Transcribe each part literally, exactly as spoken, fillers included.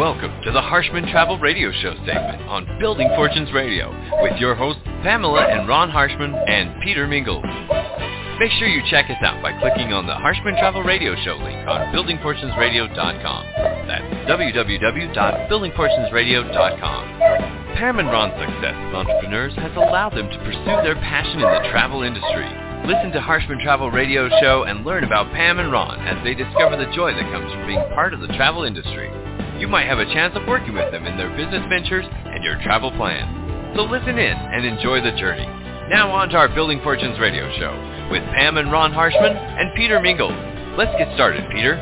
Welcome to the Harshman Travel Radio Show segment on Building Fortunes Radio with your hosts Pamela and Ron Harshman and Peter Mingles. Make sure you check us out by clicking on the Harshman Travel Radio Show link on building fortunes radio dot com. That's w w w dot building fortunes radio dot com. Pam and Ron's success as entrepreneurs has allowed them to pursue their passion in the travel industry. Listen to Harshman Travel Radio Show and learn about Pam and Ron as they discover the joy that comes from being part of the travel industry. You might have a chance of working with them in their business ventures and your travel plans. So listen in and enjoy the journey. Now on to our Building Fortunes Radio Show with Pam and Ron Harshman and Peter Mingles. Let's get started, Peter.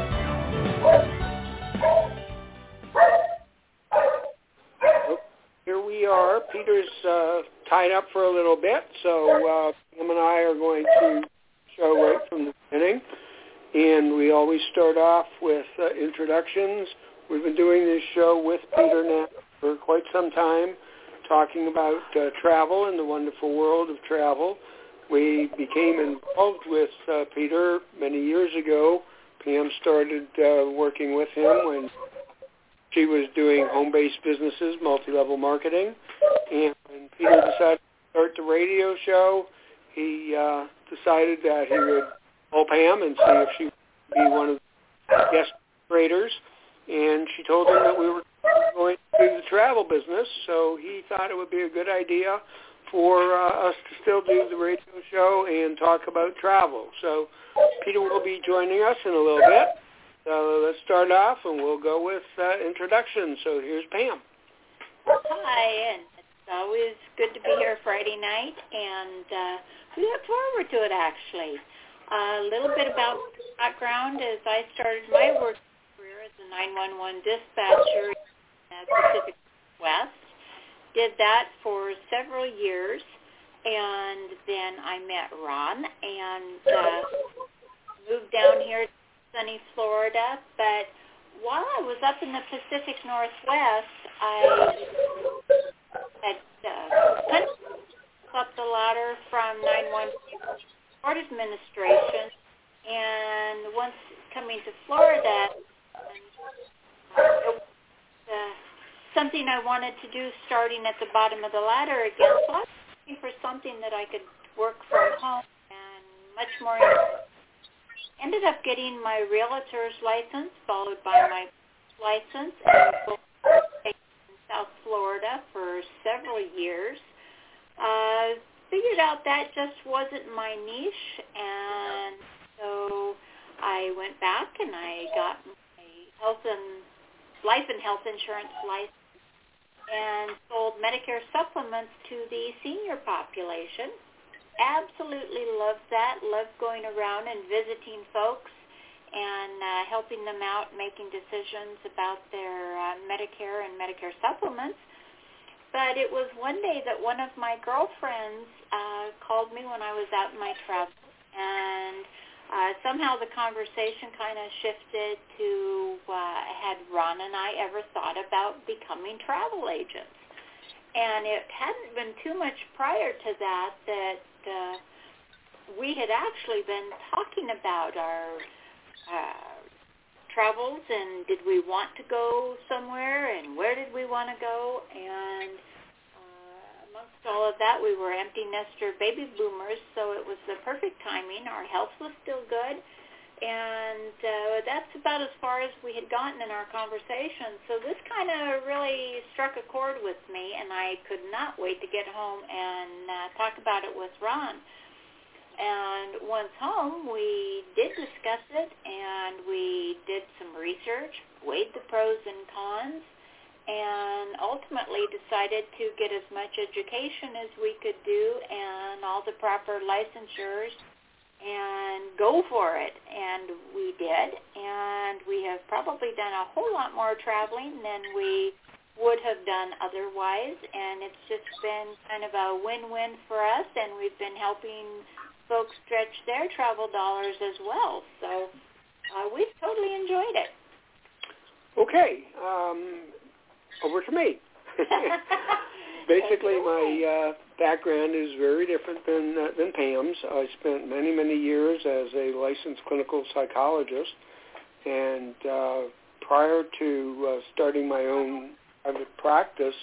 Here we are. Peter's uh, tied up for a little bit, so uh, Pam and I are going to show right from the beginning. And we always start off with uh, introductions. We've been doing this show with Peter now for quite some time, talking about uh, travel and the wonderful world of travel. We became involved with uh, Peter many years ago. Pam started uh, working with him when she was doing home-based businesses, multi-level marketing. And when Peter decided to start the radio show, he uh, decided that he would call Pam and see if she would be one of the guest creators. And she told him that we were going to do the travel business, so he thought it would be a good idea for uh, us to still do the radio show and talk about travel. So Peter will be joining us in a little bit. So let's start off, and we'll go with uh, introductions. So here's Pam. Hi, and it's always good to be here Friday night, and uh, we look forward to it, actually. A little bit about background is I started my work career as a nine one one dispatcher in the Pacific West. Did that for several years, and then I met Ron and uh, moved down here to sunny Florida. But while I was up in the Pacific Northwest, I had uh, kind of up the ladder from nine one one Port Administration, and once coming to Florida, it was uh, something I wanted to do starting at the bottom of the ladder again. So I was looking for something that I could work from home and much more. Ended up getting my realtor's license, followed by my license, and in South Florida for several years. Uh, figured out that just wasn't my niche, and so I went back and I got my health and life and health insurance license and sold Medicare supplements to the senior population. Absolutely loved that. Loved going around and visiting folks and uh, helping them out making decisions about their uh, Medicare and Medicare supplements. But it was one day that one of my girlfriends uh, called me when I was out in my travel, and uh, somehow the conversation kind of shifted to uh, had Ron and I ever thought about becoming travel agents. And it hadn't been too much prior to that that uh, we had actually been talking about our uh, travels and did we want to go somewhere and where did we want to go. And uh, amongst all of that, we were empty nester baby boomers, so it was the perfect timing. Our health was still good. And uh, that's about as far as we had gotten in our conversation. So this kind of really struck a chord with me, and I could not wait to get home and uh, talk about it with Ron. And once home, we did discuss it, and we did some research, weighed the pros and cons, and ultimately decided to get as much education as we could do and all the proper licensures and go for it. And we did, and we have probably done a whole lot more traveling than we would have done otherwise, and it's just been kind of a win-win for us, and we've been helping folks stretch their travel dollars as well. So uh, we've totally enjoyed it. Okay, um, over to me. Basically, my uh, background is very different than uh, than Pam's. I spent many, many years as a licensed clinical psychologist, and uh, prior to uh, starting my own private practice,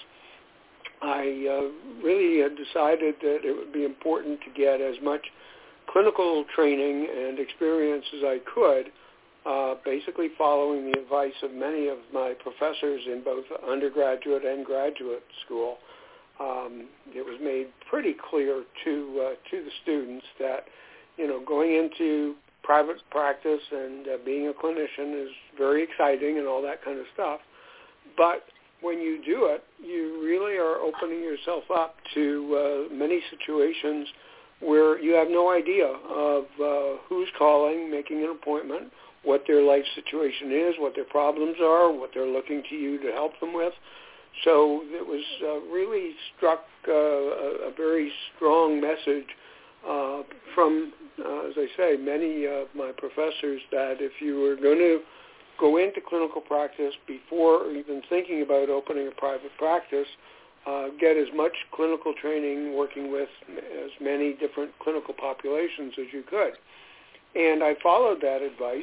I uh, really had decided that it would be important to get as much clinical training and experience as I could, uh, basically following the advice of many of my professors in both undergraduate and graduate school. Um, it was made pretty clear to uh, to the students that, you know, going into private practice and uh, being a clinician is very exciting and all that kind of stuff, but when you do it, you really are opening yourself up to uh, many situations where you have no idea of uh, who's calling, making an appointment, what their life situation is, what their problems are, what they're looking to you to help them with. So it was uh, really struck uh, a, a very strong message uh, from, uh, as I say, many of my professors that if you were going to go into clinical practice before even thinking about opening a private practice, uh, get as much clinical training working with as many different clinical populations as you could. And I followed that advice.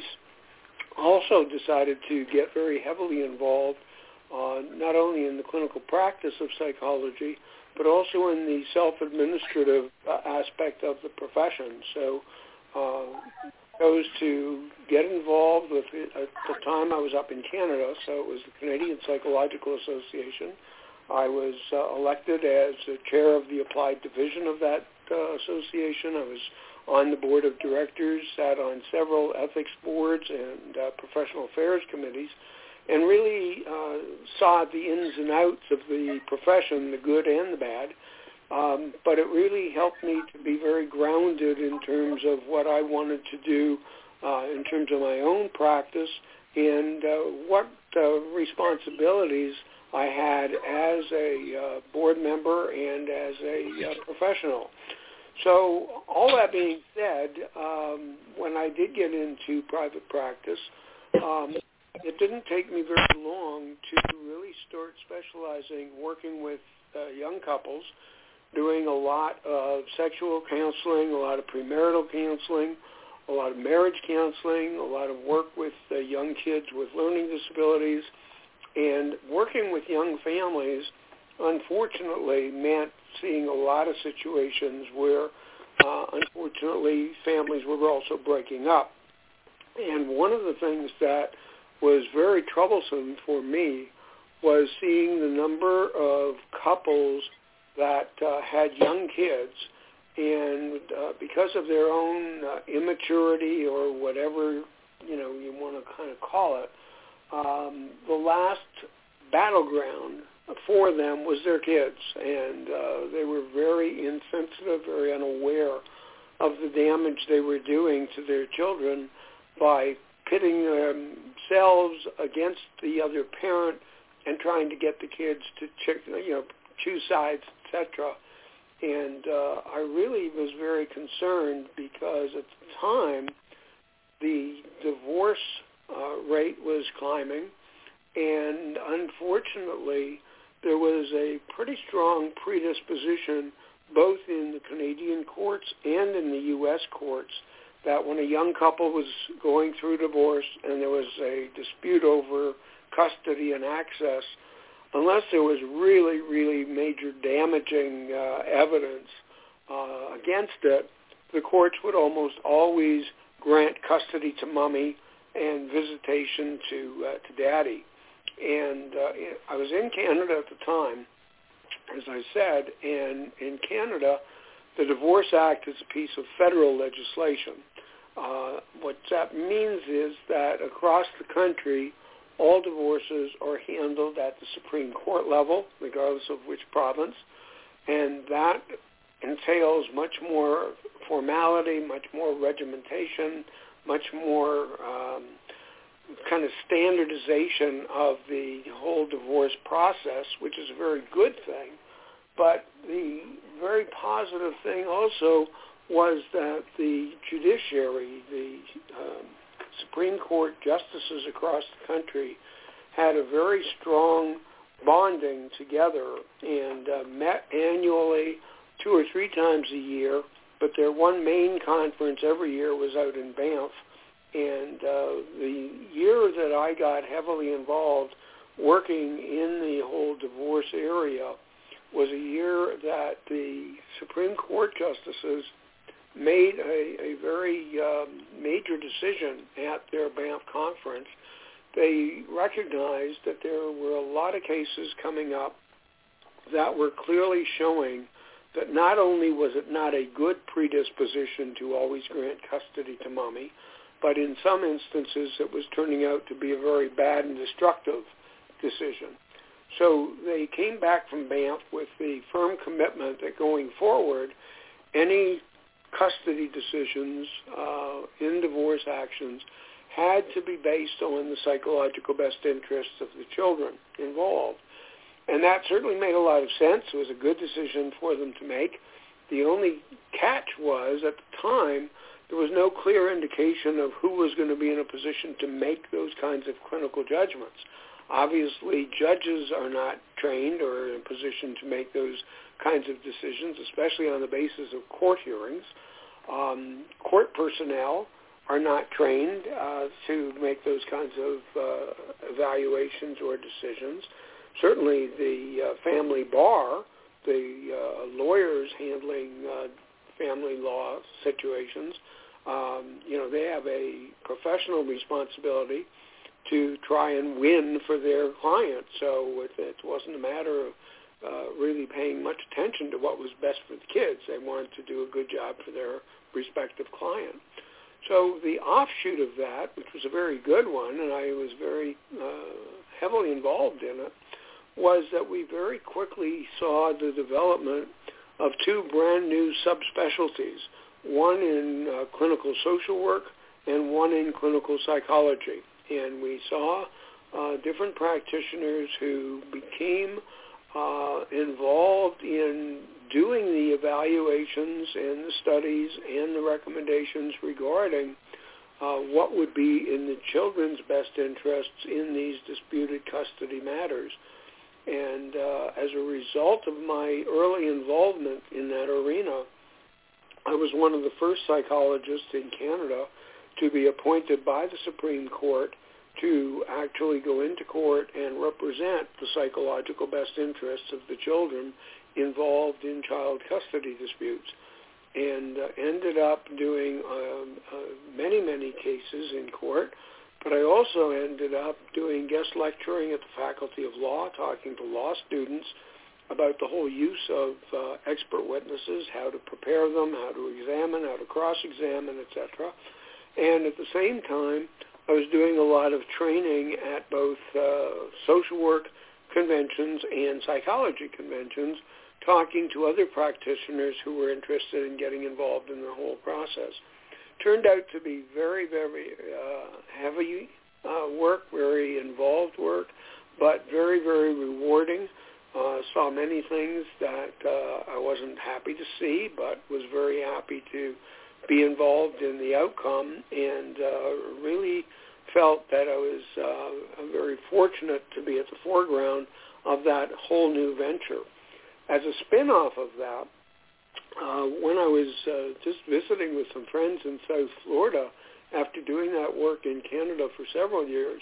Also decided to get very heavily involved uh, not only in the clinical practice of psychology, but also in the self-administrative uh, aspect of the profession. So uh, chose to get involved with it. At the time I was up in Canada, so it was the Canadian Psychological Association. I was uh, elected as the chair of the applied division of that uh, association. I was on the board of directors, sat on several ethics boards and uh, professional affairs committees, and really uh, saw the ins and outs of the profession, the good and the bad. Um, but it really helped me to be very grounded in terms of what I wanted to do uh, in terms of my own practice and uh, what uh, responsibilities I had as a uh, board member and as a uh, professional. So all that being said, um, when I did get into private practice, um, it didn't take me very long to really start specializing, working with uh, young couples, doing a lot of sexual counseling, a lot of premarital counseling, a lot of marriage counseling, a lot of work with uh, young kids with learning disabilities, and working with young families, unfortunately, meant seeing a lot of situations where, uh, unfortunately, families were also breaking up. And one of the things that was very troublesome for me was seeing the number of couples that uh, had young kids, and uh, because of their own uh, immaturity or whatever, you know, you want to kind of call it, um, the last battleground for them was their kids, and uh, they were very insensitive, very unaware of the damage they were doing to their children by pitting themselves against the other parent and trying to get the kids to, you know, choose sides, et cetera. And uh, I really was very concerned because at the time the divorce uh, rate was climbing, and unfortunately there was a pretty strong predisposition both in the Canadian courts and in the U S courts that when a young couple was going through divorce and there was a dispute over custody and access, unless there was really, really major damaging uh, evidence uh, against it, the courts would almost always grant custody to mommy and visitation to uh, to daddy. And uh, I was in Canada at the time, as I said, and in Canada, the Divorce Act is a piece of federal legislation. Uh, what that means is that across the country, all divorces are handled at the Supreme Court level, regardless of which province, and that entails much more formality, much more regimentation, much more um, kind of standardization of the whole divorce process, which is a very good thing. But the very positive thing also was that the judiciary, the um, Supreme Court justices across the country had a very strong bonding together and uh, met annually two or three times a year, but their one main conference every year was out in Banff. And uh, the year that I got heavily involved working in the whole divorce area was a year that the Supreme Court justices made a, a very um, major decision at their Banff conference. They recognized that there were a lot of cases coming up that were clearly showing that not only was it not a good predisposition to always grant custody to mommy, but in some instances it was turning out to be a very bad and destructive decision. So they came back from Banff with the firm commitment that going forward, any custody decisions uh, in divorce actions had to be based on the psychological best interests of the children involved. And that certainly made a lot of sense. It was a good decision for them to make. The only catch was, at the time, there was no clear indication of who was going to be in a position to make those kinds of clinical judgments. Obviously, judges are not trained or in a position to make those kinds of decisions, especially on the basis of court hearings. Um, court personnel are not trained uh, to make those kinds of uh, evaluations or decisions. Certainly the uh, family bar, the uh, lawyers handling uh, family law situations, um, you know, they have a professional responsibility to try and win for their client. So it, it wasn't a matter of uh, really paying much attention to what was best for the kids. They wanted to do a good job for their respective client. So the offshoot of that, which was a very good one, and I was very uh, heavily involved in it, was that we very quickly saw the development of two brand new subspecialties, one in uh, clinical social work and one in clinical psychology. And we saw uh, different practitioners who became uh, involved in doing the evaluations and the studies and the recommendations regarding uh, what would be in the children's best interests in these disputed custody matters. And uh, as a result of my early involvement in that arena, I was one of the first psychologists in Canada to be appointed by the Supreme Court to actually go into court and represent the psychological best interests of the children involved in child custody disputes, and uh, ended up doing um, uh, many, many cases in court. But I also ended up doing guest lecturing at the Faculty of Law, talking to law students about the whole use of uh, expert witnesses, how to prepare them, how to examine, how to cross-examine, et cetera. And at the same time, I was doing a lot of training at both uh, social work conventions and psychology conventions, talking to other practitioners who were interested in getting involved in the whole process. Turned out to be very, very uh, heavy uh, work, very involved work, but very, very rewarding. Uh, saw many things that uh, I wasn't happy to see, but was very happy to be involved in the outcome, and uh, really felt that I was uh, very fortunate to be at the foreground of that whole new venture. As a spin-off of that, uh, when I was uh, just visiting with some friends in South Florida, after doing that work in Canada for several years,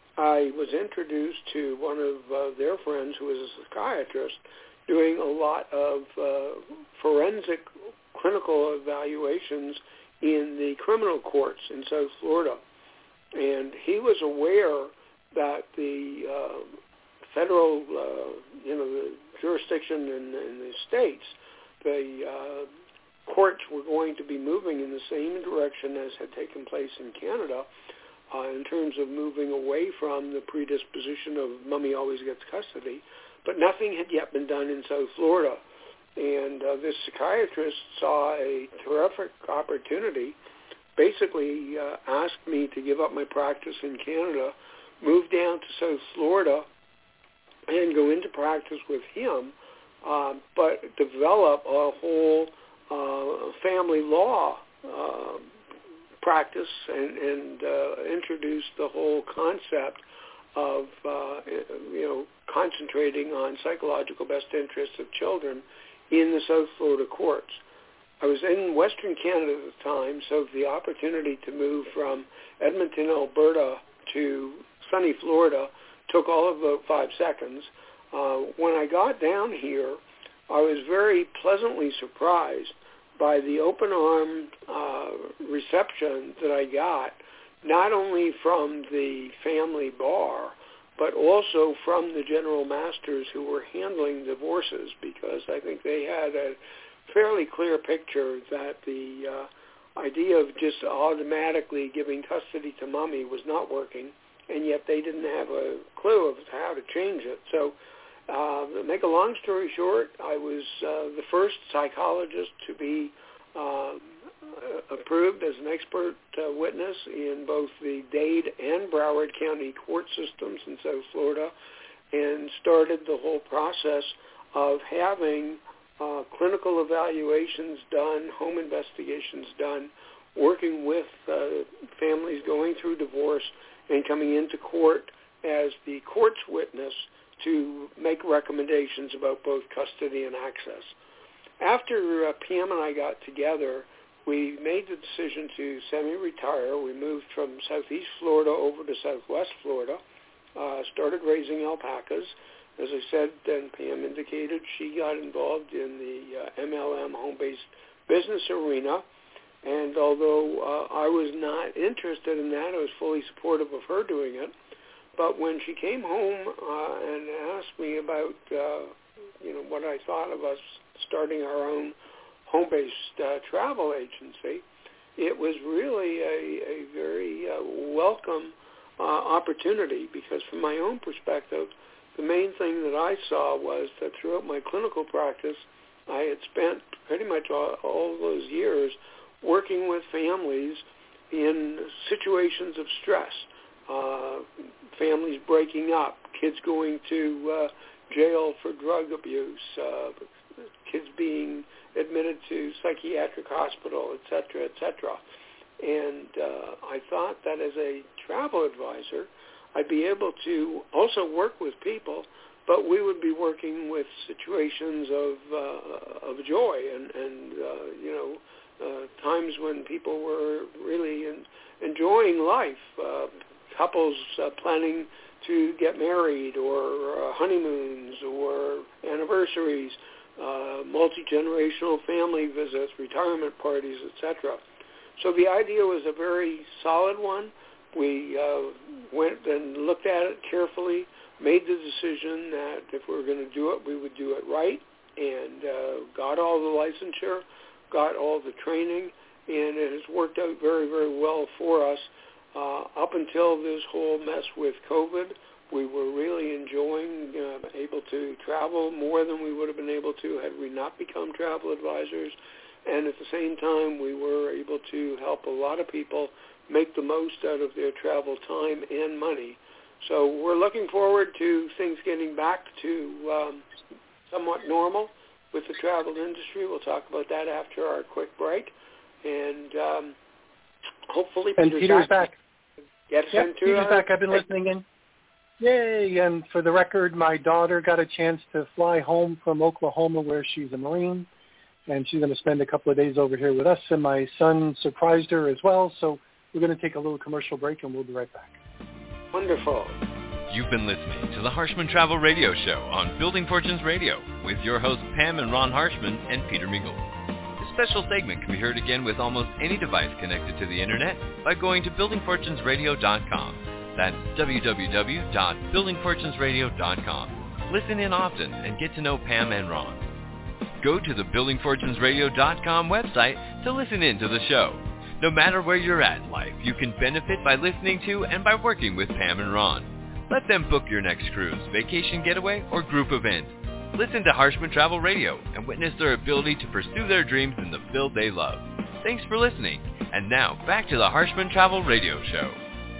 I was introduced to one of uh, their friends who was a psychiatrist doing a lot of uh, forensic clinical evaluations in the criminal courts in South Florida. And he was aware that the uh, federal, uh, you know, the jurisdiction in, in the states, the uh, courts were going to be moving in the same direction as had taken place in Canada uh, in terms of moving away from the predisposition of mommy always gets custody. But nothing had yet been done in South Florida. And uh, this psychiatrist saw a terrific opportunity, basically uh, asked me to give up my practice in Canada, move down to South Florida, and go into practice with him, uh, but develop a whole uh, family law uh, practice and, and uh, introduce the whole concept of, uh, you know, concentrating on psychological best interests of children in the South Florida courts. I was in Western Canada at the time, so the opportunity to move from Edmonton, Alberta to sunny Florida took all of about five seconds. Uh, when I got down here, I was very pleasantly surprised by the open-armed uh, reception that I got, not only from the family bar, but also from the general masters who were handling divorces, because I think they had a fairly clear picture that the uh, idea of just automatically giving custody to mommy was not working, and yet they didn't have a clue of how to change it. So uh, to make a long story short, I was uh, the first psychologist to be uh, approved as an expert uh, witness in both the Dade and Broward County court systems in South Florida, and started the whole process of having uh, clinical evaluations done, home investigations done, working with uh, families going through divorce and coming into court as the court's witness to make recommendations about both custody and access. After uh, P M and I got together, we made the decision to semi-retire. We moved from southeast Florida over to southwest Florida, uh, started raising alpacas. As I said, and P M indicated, she got involved in the uh, M L M home-based business arena. And although uh, I was not interested in that, I was fully supportive of her doing it. But when she came home uh, and asked me about, uh, you know, what I thought of us starting our own home-based uh, travel agency, it was really a, a very uh, welcome uh, opportunity, because from my own perspective, the main thing that I saw was that throughout my clinical practice, I had spent pretty much all, all those years working with families in situations of stress, uh, families breaking up, kids going to uh, jail for drug abuse, uh, kids being admitted to psychiatric hospital, et cetera, et cetera. And uh, I thought that as a travel advisor, I'd be able to also work with people, but we would be working with situations of uh, of joy and, and uh, you know, uh, times when people were really in, enjoying life, uh, couples uh, planning to get married, or uh, honeymoons, or anniversaries, uh, multi-generational family visits, retirement parties, et cetera. So the idea was a very solid one. We uh, went and looked at it carefully, made the decision that if we were going to do it, we would do it right, and uh, got all the licensure, got all the training, and it has worked out very, very well for us. Uh, up until this whole mess with COVID, we were really enjoying uh, able to travel more than we would have been able to had we not become travel advisors. And at the same time, we were able to help a lot of people make the most out of their travel time and money. So we're looking forward to things getting back to um, somewhat normal with the travel industry. We'll talk about that after our quick break. And um, hopefully and Peter's, Peter's back. back. Get yep, sent to Peter's uh, back. I've been listening in. Yay! And for the record, my daughter got a chance to fly home from Oklahoma, where she's a Marine, and she's going to spend a couple of days over here with us. And my son surprised her as well. So we're going to take a little commercial break, and we'll be right back. Wonderful. You've been listening to the Harshman Travel Radio Show on Building Fortunes Radio with your hosts Pam and Ron Harshman and Peter Mingle. This special segment can be heard again with almost any device connected to the internet by going to building fortunes radio dot com. That's w w w dot building fortunes radio dot com. Listen in often and get to know Pam and Ron. Go to the building fortunes radio dot com website to listen in to the show. No matter where you're at in life, you can benefit by listening to and by working with Pam and Ron. Let them book your next cruise, vacation getaway, or group event. Listen to Harshman Travel Radio and witness their ability to pursue their dreams in the field they love. Thanks for listening. And now, back to the Harshman Travel Radio Show.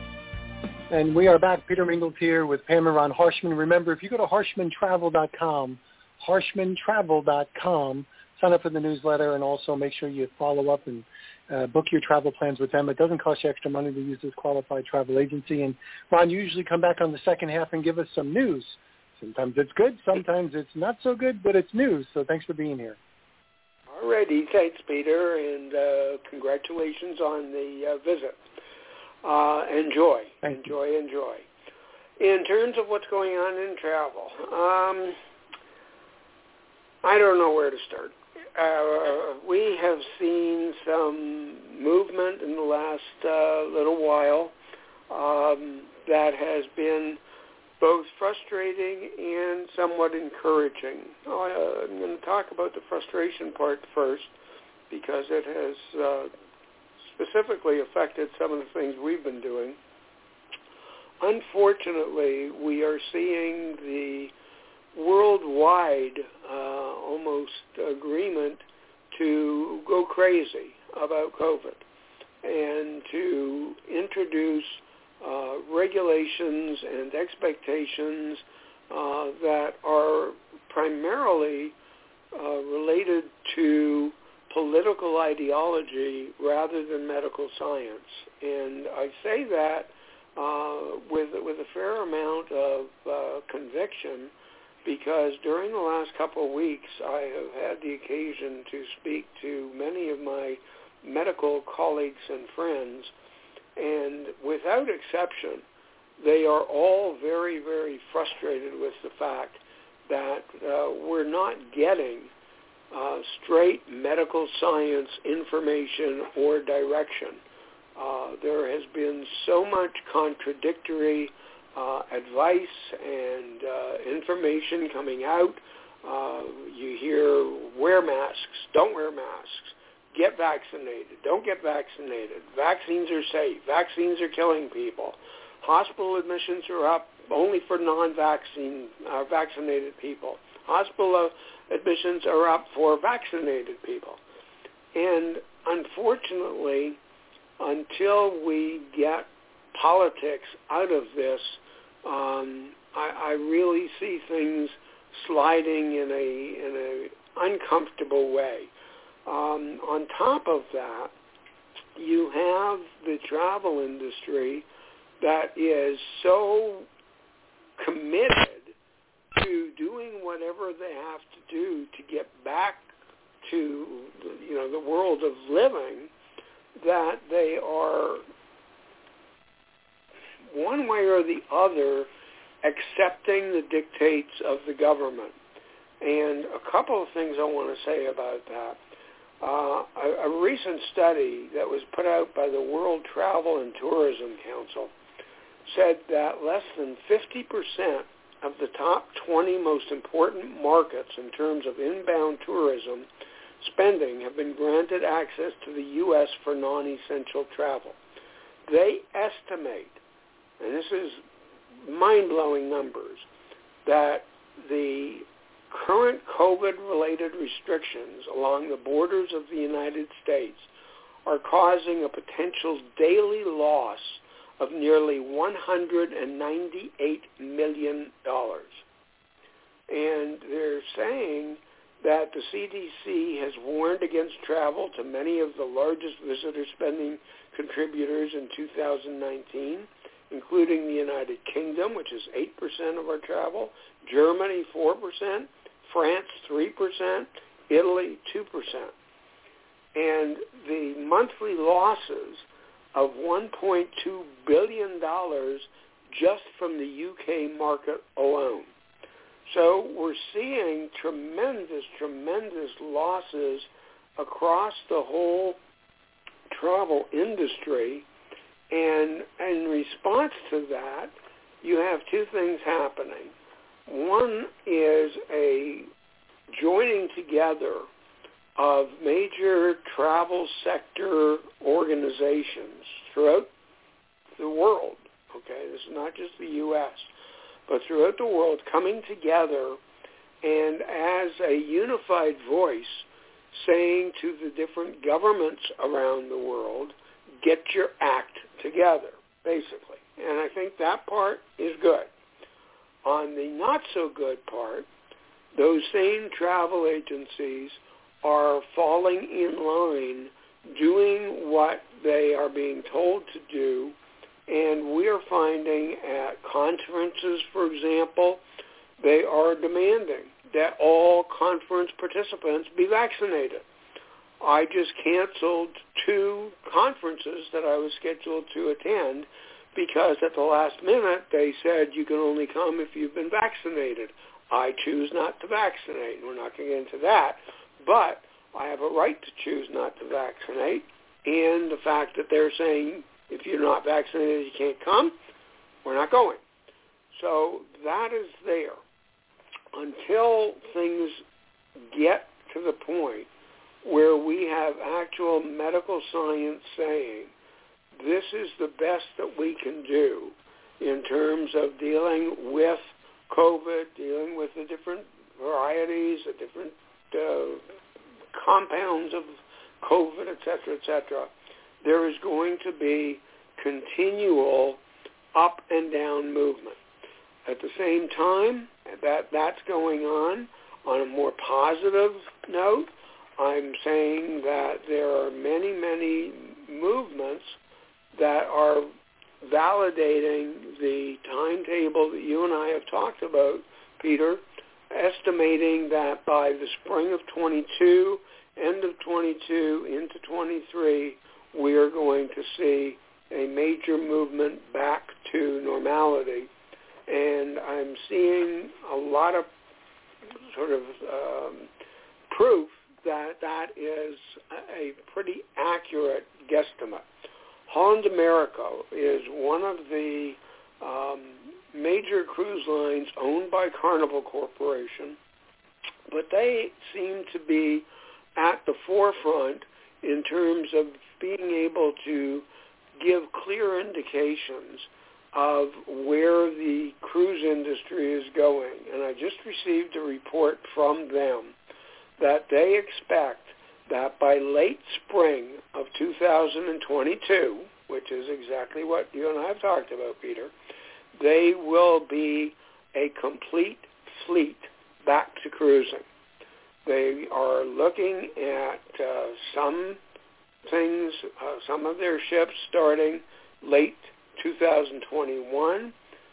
And we are back. Peter Mingles here with Pam and Ron Harshman. Remember, if you go to harshman travel dot com, harshman travel dot com, sign up for the newsletter, and also make sure you follow up and uh, book your travel plans with them. It doesn't cost you extra money to use this qualified travel agency. And Ron, you usually come back on the second half and give us some news. Sometimes it's good, sometimes it's not so good, but it's news. So thanks for being here. All righty. Thanks, Peter, and uh, congratulations on the uh, visit. Uh, enjoy, Thank enjoy, you. enjoy. In terms of what's going on in travel, um, I don't know where to start. Uh, we have seen some movement in the last uh, little while um, that has been both frustrating and somewhat encouraging. Uh, I'm going to talk about the frustration part first because it has uh, specifically affected some of the things we've been doing. Unfortunately, we are seeing the worldwide uh, almost agreement to go crazy about COVID and to introduce uh, regulations and expectations uh, that are primarily uh, related to political ideology rather than medical science. And I say that uh, with, with a fair amount of uh, conviction, because during the last couple of weeks, I have had the occasion to speak to many of my medical colleagues and friends, and without exception, they are all very, very frustrated with the fact that uh, we're not getting uh, straight medical science information or direction. Uh, there has been so much contradictory Uh, advice and uh, information coming out. Uh, you hear, wear masks, don't wear masks, get vaccinated, don't get vaccinated, vaccines are safe, vaccines are killing people, hospital admissions are up only for non-vaccine, uh, vaccinated people, hospital uh, admissions are up for vaccinated people. And unfortunately, until we get politics out of this, Um, I, I really see things sliding in a in a uncomfortable way. Um, on top of that, you have the travel industry that is so committed to doing whatever they have to do to get back to you know the world of living that they are, one way or the other, accepting the dictates of the government. And a couple of things I want to say about that. Uh, a, a recent study that was put out by the World Travel and Tourism Council said that less than fifty percent of the top twenty most important markets in terms of inbound tourism spending have been granted access to the U S for non-essential travel. They estimate, and this is mind-blowing numbers, that the current COVID-related restrictions along the borders of the United States are causing a potential daily loss of nearly one hundred ninety-eight million dollars. And they're saying that the C D C has warned against travel to many of the largest visitor spending contributors in two thousand nineteen, including the United Kingdom, which is eight percent of our travel, Germany, four percent, France, three percent, Italy, two percent. And the monthly losses of one point two billion dollars just from the U K market alone. So we're seeing tremendous, tremendous losses across the whole travel industry. And in response to that, you have two things happening. One is a joining together of major travel sector organizations throughout the world. Okay, this is not just the U S, but throughout the world coming together and as a unified voice saying to the different governments around the world, get your act together, basically. And I think that part is good. On the not-so-good part, those same travel agencies are falling in line, doing what they are being told to do, and we are finding at conferences, for example, they are demanding that all conference participants be vaccinated. I just canceled two conferences that I was scheduled to attend because at the last minute they said you can only come if you've been vaccinated. I choose not to vaccinate. We're not going to get into that. But I have a right to choose not to vaccinate. And the fact that they're saying if you're not vaccinated you can't come, we're not going. So that is there. Until things get to the point where we have actual medical science saying this is the best that we can do in terms of dealing with COVID, dealing with the different varieties, the different uh, compounds of COVID, et cetera, et cetera, there is going to be continual up and down movement. At the same time that that's going on, on a more positive note, I'm saying that there are many, many movements that are validating the timetable that you and I have talked about, Peter, estimating that by the spring of twenty-two, end of twenty-two, into twenty-three, we are going to see a major movement back to normality. And I'm seeing a lot of sort of um, proof that that is a pretty accurate guesstimate. Holland America is one of the um, major cruise lines owned by Carnival Corporation, but they seem to be at the forefront in terms of being able to give clear indications of where the cruise industry is going. And I just received a report from them that they expect that by late spring of two thousand twenty-two, which is exactly what you and I have talked about, Peter, they will be a complete fleet back to cruising. They are looking at uh, some things, uh, some of their ships starting late two thousand twenty-one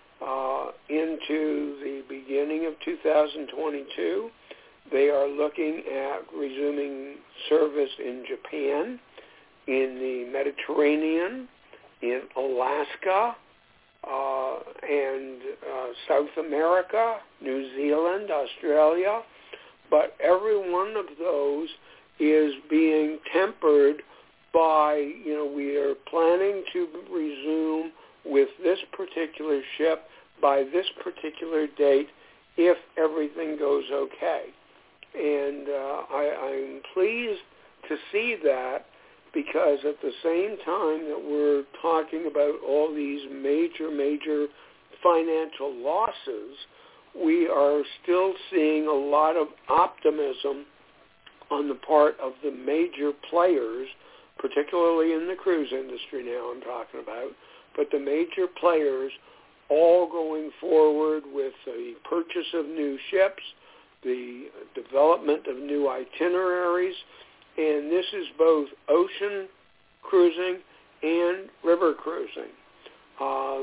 uh, into the beginning of two thousand twenty-two. They are looking at resuming service in Japan, in the Mediterranean, in Alaska, uh, and uh, South America, New Zealand, Australia. But every one of those is being tempered by, you know, we are planning to resume with this particular ship by this particular date if everything goes okay. And uh, I, I'm pleased to see that, because at the same time that we're talking about all these major, major financial losses, we are still seeing a lot of optimism on the part of the major players, particularly in the cruise industry now I'm talking about, but the major players all going forward with the purchase of new ships, the development of new itineraries, and this is both ocean cruising and river cruising. Uh,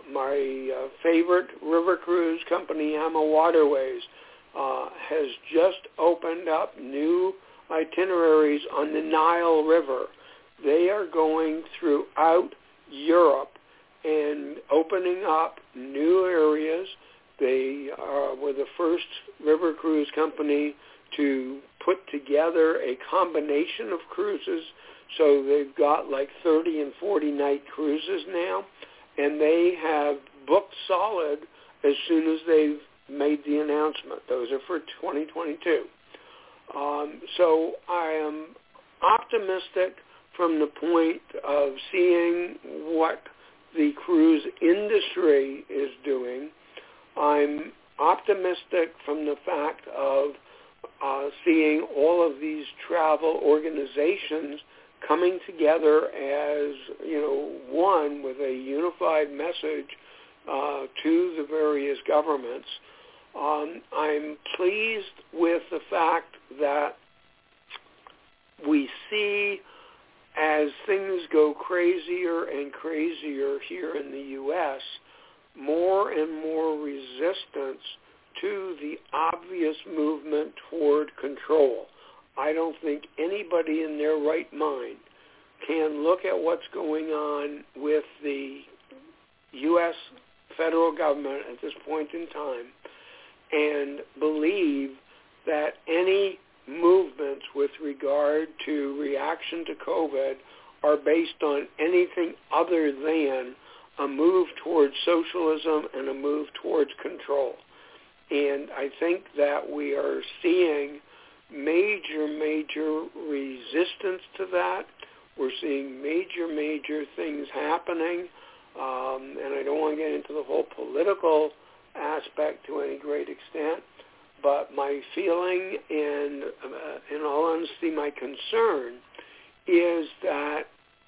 my uh, favorite river cruise company, Ama Waterways, uh, has just opened up new itineraries on the Nile River. They are going throughout Europe and opening up new areas. They uh, were the first river cruise company to put together a combination of cruises. So they've got like thirty and forty night cruises now, and they have booked solid as soon as they've made the announcement. Those are for twenty twenty-two. Um, so I am optimistic from the point of seeing what the cruise industry is doing. I'm optimistic from the fact of uh, seeing all of these travel organizations coming together as, you know, one with a unified message uh, to the various governments. Um, I'm pleased with the fact that we see, as things go crazier and crazier here in the U S, more and more resistance to the obvious movement toward control. I don't think anybody in their right mind can look at what's going on with the U S federal government at this point in time and believe that any movements with regard to reaction to COVID are based on anything other than a move towards socialism and a move towards control. And I think that we are seeing major, major resistance to that. We're seeing major, major things happening. Um, and I don't want to get into the whole political aspect to any great extent, but my feeling and, uh, in all honesty, my concern is that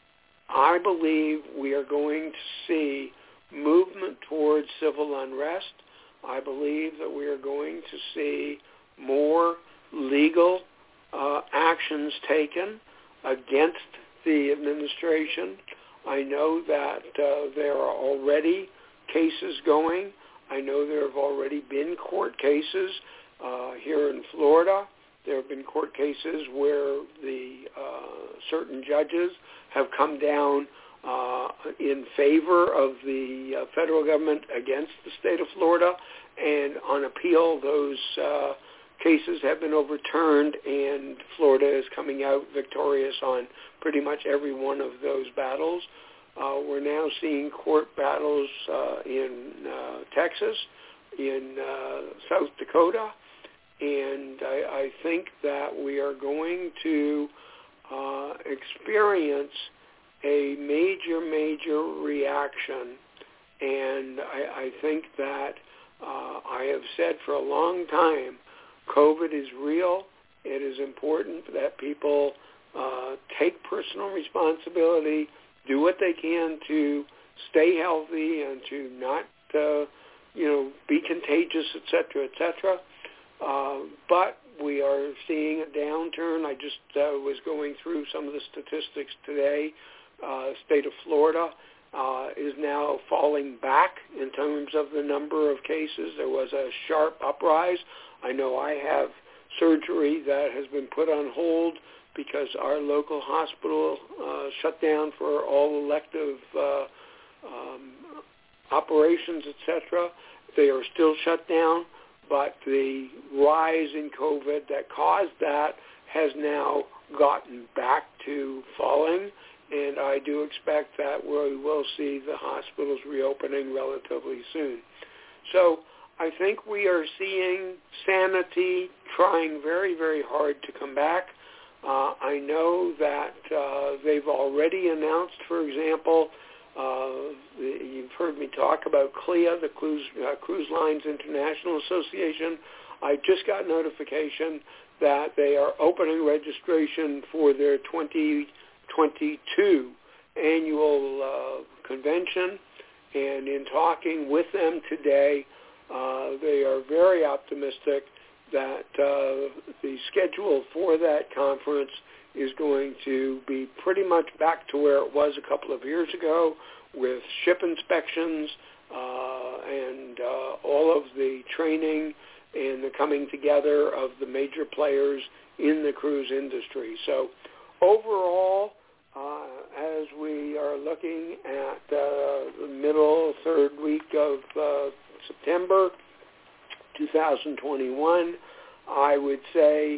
I believe we are going to see movement towards civil unrest. I believe that we are going to see more legal uh, actions taken against the administration. I know that uh, there are already cases going. I know there have already been court cases uh, here in Florida. There have been court cases where the uh, certain judges have come down uh, in favor of the uh, federal government against the state of Florida, and on appeal, those uh, cases have been overturned, and Florida is coming out victorious on pretty much every one of those battles. Uh, we're now seeing court battles uh, in uh, Texas, in uh, South Dakota, and I, I think that we are going to uh, experience a major, major reaction. And I, I think that uh, I have said for a long time, COVID is real. It is important that people uh, take personal responsibility, do what they can to stay healthy and to not, uh, you know, be contagious, et cetera, et cetera. Uh, but we are seeing a downturn. I just uh, was going through some of the statistics today. Uh, state of Florida uh, is now falling back in terms of the number of cases. There was a sharp uprise. I know I have surgery that has been put on hold because our local hospital uh, shut down for all elective uh, um, operations, et cetera. They are still shut down, but the rise in COVID that caused that has now gotten back to falling, and I do expect that we will see the hospitals reopening relatively soon. So I think we are seeing sanity trying very, very hard to come back. Uh, I know that uh, they've already announced, for example, uh, you've heard me talk about C L I A, the Cruise, uh, Cruise Lines International Association. I just got notification that they are opening registration for their twenty twenty-two annual uh, convention. And in talking with them today, uh, they are very optimistic that uh, the schedule for that conference is going to be pretty much back to where it was a couple of years ago, with ship inspections uh, and uh, all of the training and the coming together of the major players in the cruise industry. So overall, uh, as we are looking at uh, the middle, third week of uh, September two thousand twenty-one, I would say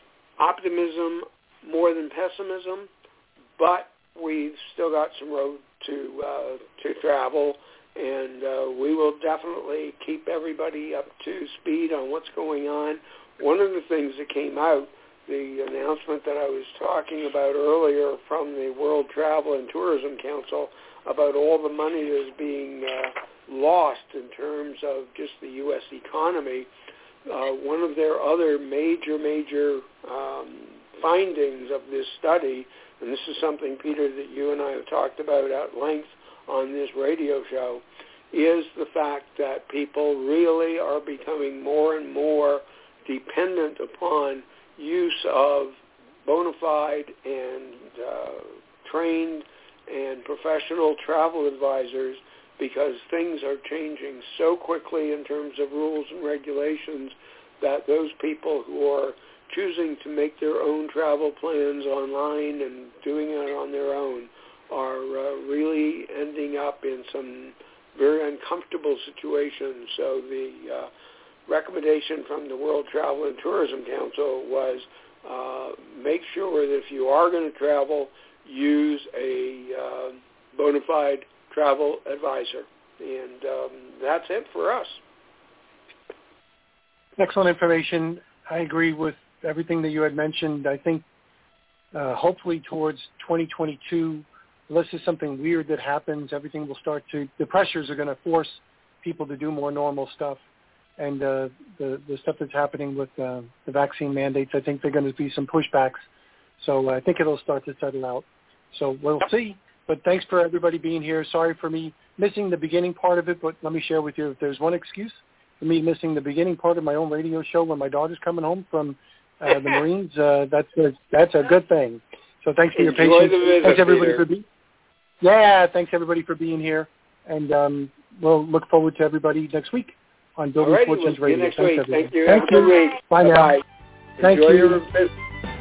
optimism more than pessimism, but we've still got some road to uh, to travel, and uh, we will definitely keep everybody up to speed on what's going on. One of the things that came out, the announcement that I was talking about earlier from the World Travel and Tourism Council about all the money that is being uh, lost in terms of just the U S economy, uh, one of their other major, major um, findings of this study, and this is something, Peter, that you and I have talked about at length on this radio show, is the fact that people really are becoming more and more dependent upon use of bona fide and uh, trained and professional travel advisors, because things are changing so quickly in terms of rules and regulations that those people who are choosing to make their own travel plans online and doing it on their own are uh, really ending up in some very uncomfortable situations. So the uh, recommendation from the World Travel and Tourism Council was uh, make sure that if you are going to travel, use a uh, bona fide travel advisor. And um, that's it for us. Excellent information. I agree with everything that you had mentioned. I think uh, hopefully towards twenty twenty-two, unless there's something weird that happens, everything will start to, the pressures are going to force people to do more normal stuff. And uh, the, the stuff that's happening with uh, the vaccine mandates, I think there are going to be some pushbacks. So I think it'll start to settle out. So we'll see. But thanks for everybody being here. Sorry for me missing the beginning part of it, but let me share with you, if there's one excuse for me missing the beginning part of my own radio show when my daughter's coming home from uh, the Marines, uh, that's, a, that's a good thing. So thanks for your Enjoy patience. the visit, thanks everybody Peter. for being Yeah, thanks everybody for being here. And um, we'll look forward to everybody next week on Building Alrighty, Fortunes we'll see Radio. you next Thanks, week. everybody. Thank you. Thank Have a good you. week. Bye now. Bye. Thank Enjoy you. your visit.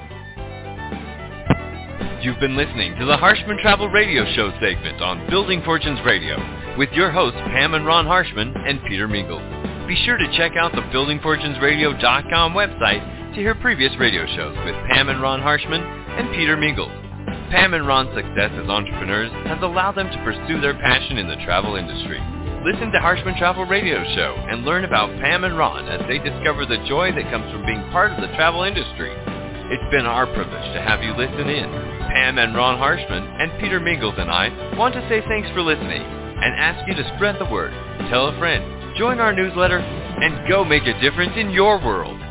You've been listening to the Harshman Travel Radio Show segment on Building Fortunes Radio with your hosts Pam and Ron Harshman and Peter Mingles. Be sure to check out the building fortunes radio dot com website to hear previous radio shows with Pam and Ron Harshman and Peter Mingles. Pam and Ron's success as entrepreneurs has allowed them to pursue their passion in the travel industry. Listen to Harshman Travel Radio Show and learn about Pam and Ron as they discover the joy that comes from being part of the travel industry. It's been our privilege to have you listen in. Pam and Ron Harshman and Peter Mingles and I want to say thanks for listening and ask you to spread the word, tell a friend, join our newsletter, and go make a difference in your world.